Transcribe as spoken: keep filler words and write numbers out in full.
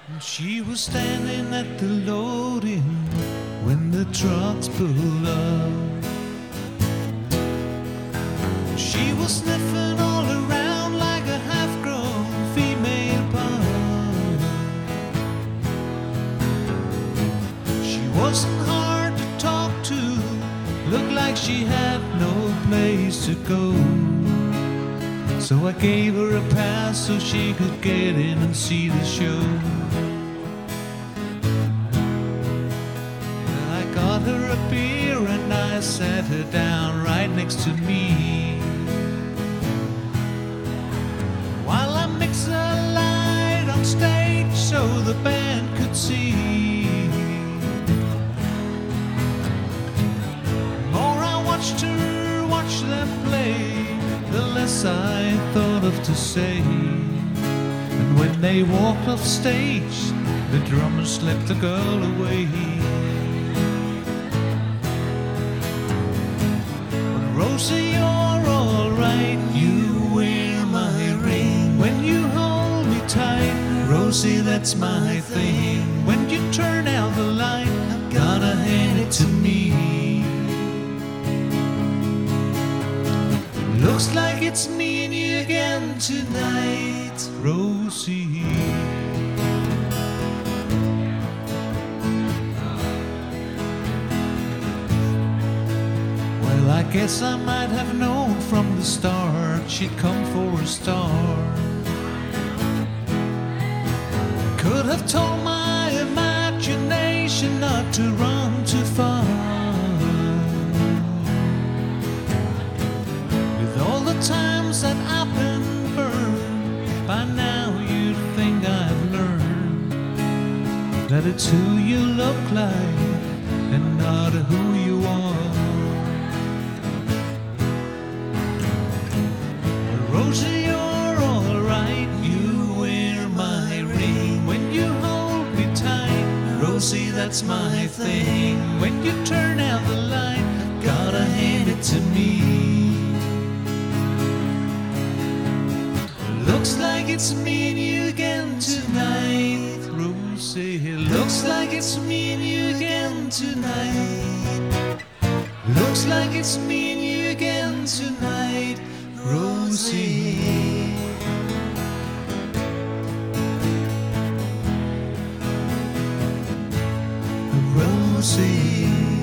She was standing at the loading when the trucks pulled up. She was sniffing all around like a half-grown female pup. She wasn't hard to talk to, looked like she had no place to go. So I gave her a pass so she could get in and see the show. I got her a beer and I sat her down right next to me, while I mixed a light on stage so the band could see. The more I watched her watch them play, the less I thought of to say. And when they walked off stage, the drummer slipped the girl away. But Rosie, you're alright, you wear my ring when you hold me tight. Rosie, that's my thing. When you turn out the light, I've gotta hand it to me. Looks like it's me and you again tonight, Rosie. Well, I guess I might have known from the start she'd come for a star. Could have told my imagination not to run too far. Times that I've been burned, by now you'd think I've learned that it's who you look like and not who you are. But Rosie, you're alright, you wear my ring when you hold me tight. Rosie, that's my thing. When you turn out the light, I've gotta hand it to me. Looks like it's me and you again tonight, Rosie. Looks like it's me and you again tonight. Looks like it's me and you again tonight, Rosie. Rosie.